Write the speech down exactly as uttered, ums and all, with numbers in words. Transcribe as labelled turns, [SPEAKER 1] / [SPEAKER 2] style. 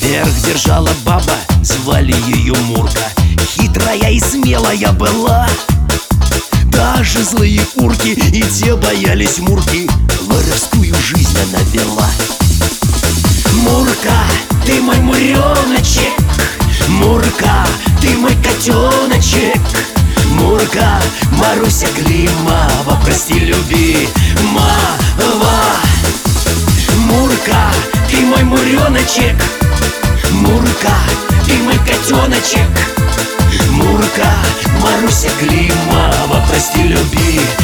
[SPEAKER 1] Верх держала баба, звали ее Мурка. Хитрая и смелая была, даже злые урки и те боялись Мурки. Воровскую жизнь она вела. Мурка, ты мой муреночек, Мурка, ты мой котеночек, Мурка, Маруся Климова, прости, люби, мава. Мурка, ты мой муреночек, Мурка, ты мой котеночек, Мурка, Маруся Климова, прости, люби.